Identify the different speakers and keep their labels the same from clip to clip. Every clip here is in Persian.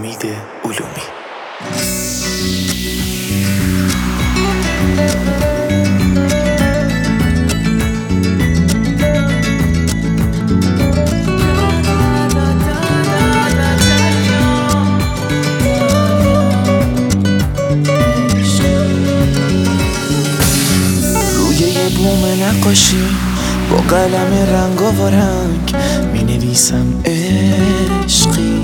Speaker 1: امید علومی. روی یه بوم نقاشی با قلم رنگ و رنگ می نویسم عشقی،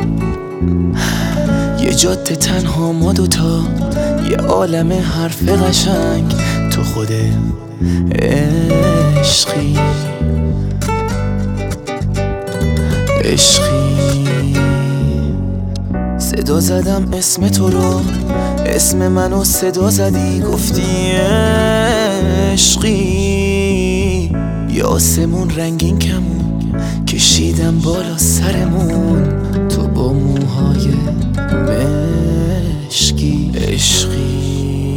Speaker 1: یه جاده تنها ما دوتا، یه عالم حرف قشنگ، تو خود عشقی. صدا زدم اسم تو رو، اسم منو صدا زدی، گفتی عشقی. یه آسمون رنگین کمون کشیدم بالا سرمون، تو با موهای مشکی. عشقی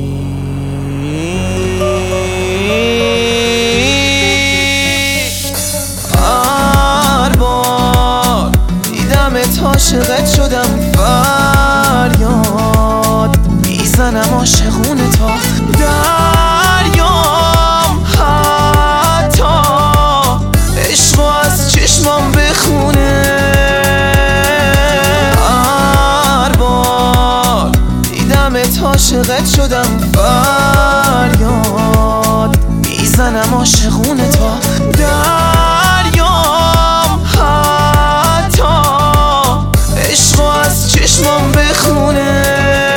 Speaker 1: هر بار دیدمت عاشقت شدم، فریاد میزنم عاشقونه تا دریام، حتی عشقو از چشمام بخونه. هر بار دیدمت عاشقت شدم، فریاد میزنم عاشقونه تا دریام، حتی عشقو از چشمام بخونه.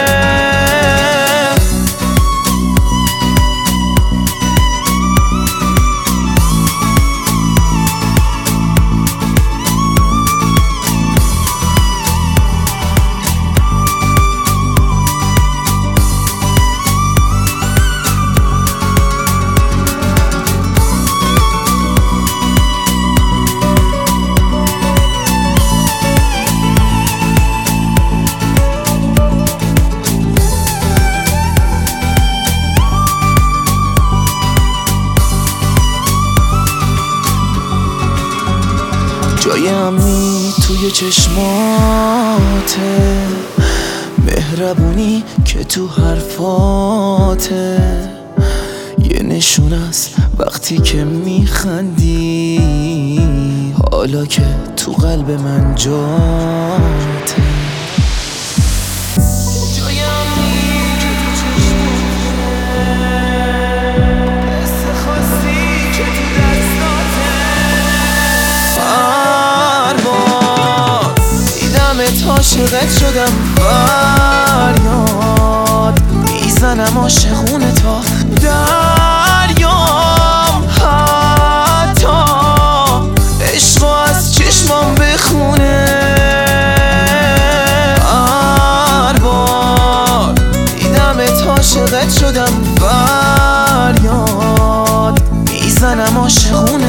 Speaker 1: جای امنی توی چشماته، مهربونی که تو حرفاته، یه نشون است وقتی که میخندی، حالا که تو قلب من جاته. عاشقت شدم، فریاد میزنم عاشقونه تا دریام، حتی عشقو از چشمام بخونه. هر بار دیدمت عاشقت شدم، فریاد میزنم عاشقونه